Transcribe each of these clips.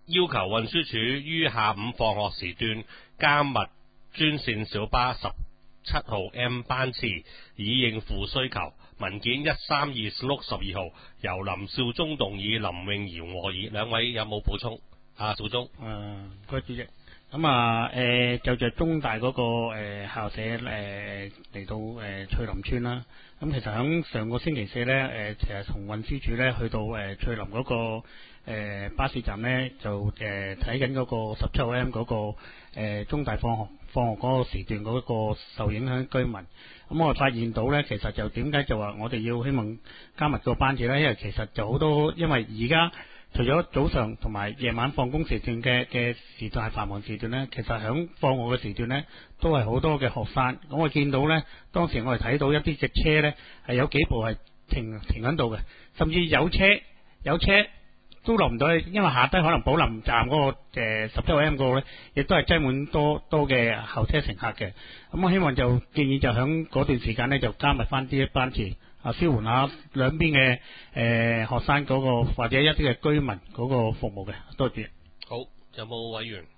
要求運輸署於下午放學時段加密專線小巴17號 M 班次，以應付需求。文件132/12號由林少忠動議，林穎瑤和議。兩位有冇補充？少忠。 各位主席。就着中大嗰個校舍嚟到翠林村啦。咁其實喺上個星期四咧，其實同運輸署咧去到翠林嗰個巴士站咧，就睇緊嗰個17號 M 嗰個中大放學嗰個時段嗰個受影響居民。咁我發現到咧，其實就點解就話我哋要希望加密個班次咧？因為其實就好多，因為而家除咗早上同埋夜晚放工時段嘅時段係繁忙時段咧，其實響放學嘅時段咧都係好多嘅學生。咁我見到咧，當時我哋睇到一啲隻車咧係有幾部係停喺度嘅，甚至有車都落唔到去，因為下低可能寶林站嗰個17號 M 嗰個咧，亦都係擠滿多嘅候車乘客嘅。咁我希望就建議就響嗰段時間咧就加密翻啲班次。舒緩下兩邊嘅學生嗰個或者一啲嘅居民嗰個服務嘅，多謝。 好，有冇委員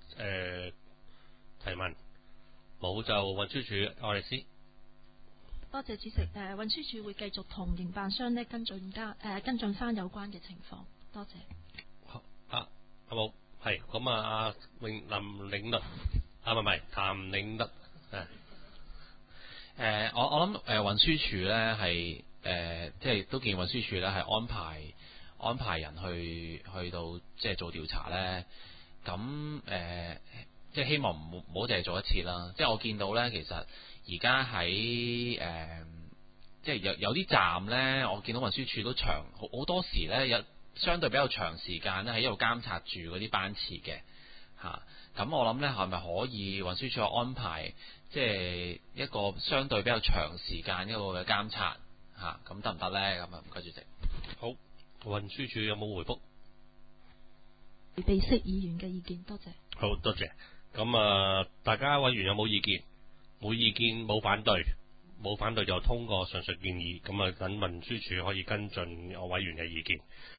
提問？冇就運輸署愛麗絲。 多謝主席。運輸署會繼續同營辦商咧跟進翻有關嘅情況。多謝。 好有冇？係咁啊，林領律唔係譚領律我諗運輸署咧係即係都見運輸署咧係安排人去到即係做調查咧。咁即係希望唔好淨係做一次啦。即係我見到咧，其實而家喺即係有啲站咧，我見到運輸署都好多時咧有相對比較長時間咧喺度監察住嗰啲班次嘅嚇。咁我諗咧係咪可以運輸署安排？即係一個相對比較長時間一個嘅監察嚇，咁得唔得咧？咁啊，唔該主席。 好，運輸署有冇回覆？ 被釋議員嘅意見，多謝。 好多謝。咁大家委員有冇意見？冇意見，冇反對就通過上述建議。咁等運輸署可以跟進我委員嘅意見。